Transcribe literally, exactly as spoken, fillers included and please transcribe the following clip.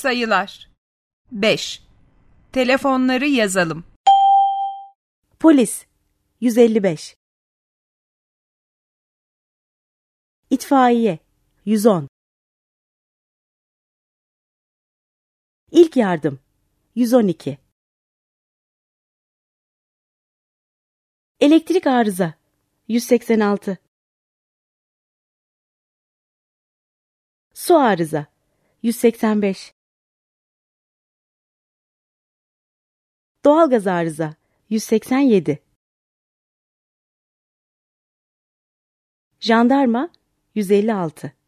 sayılar. beş. Telefonları yazalım. Polis yüz elli beş. İtfaiye yüz on. İlk yardım yüz on iki. Elektrik arıza yüz seksen altı. Su arıza yüz seksen beş. Doğalgaz arıza yüz seksen yedi. Jandarma yüz elli altı.